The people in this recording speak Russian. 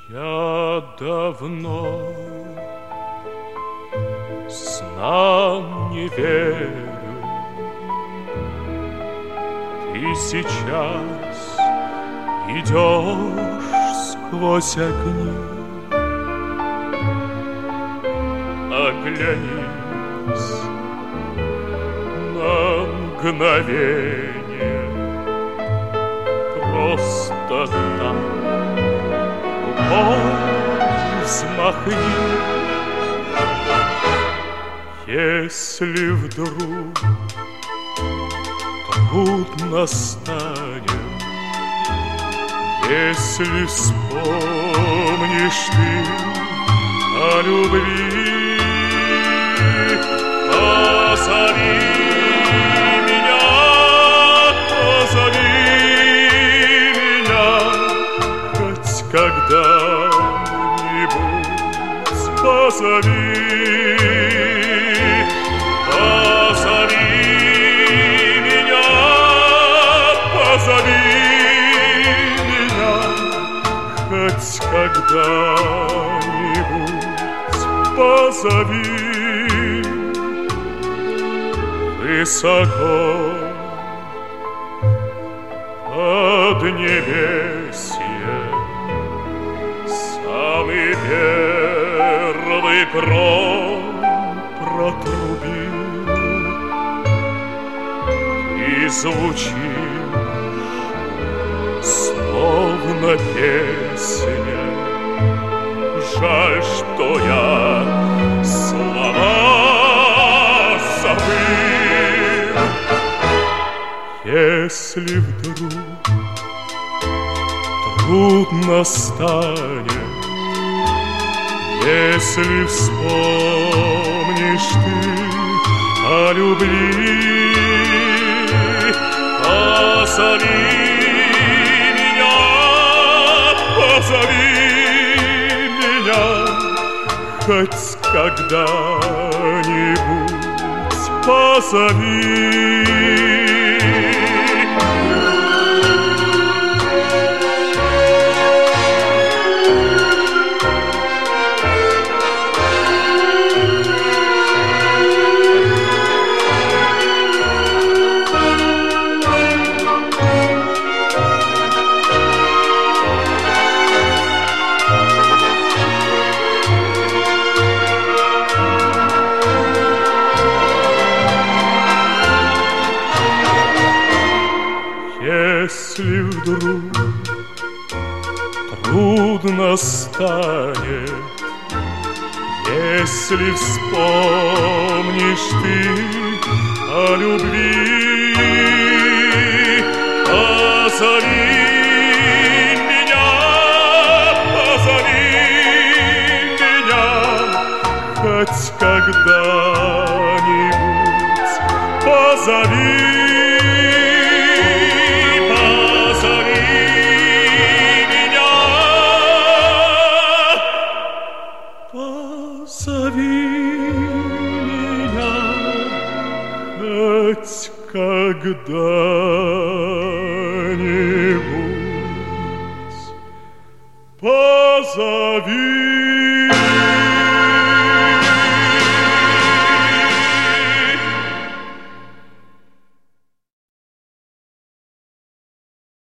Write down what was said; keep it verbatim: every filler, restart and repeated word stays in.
Я давно снам не верю, ты сейчас идешь сквозь огни. Оглянись на мгновение, просто так рукой взмахни. Если вдруг трудно станет, если вспомнишь ты о любви, позови меня, позови меня хоть когда-нибудь, позови, позови меня, позови меня хоть когда-нибудь, позови. Высоко поднебесье самый первый гром протрубил, и звучишь, словно песня. Жаль, что я слова забыл. Если вдруг трудно станет, если вспомнишь ты о любви, позови меня, позови меня хоть когда-нибудь, позови. Если вдруг трудно станет, если вспомнишь ты о любви, позови меня, позови меня хоть когда-нибудь, позови. Позови меня хоть когда-нибудь, позови.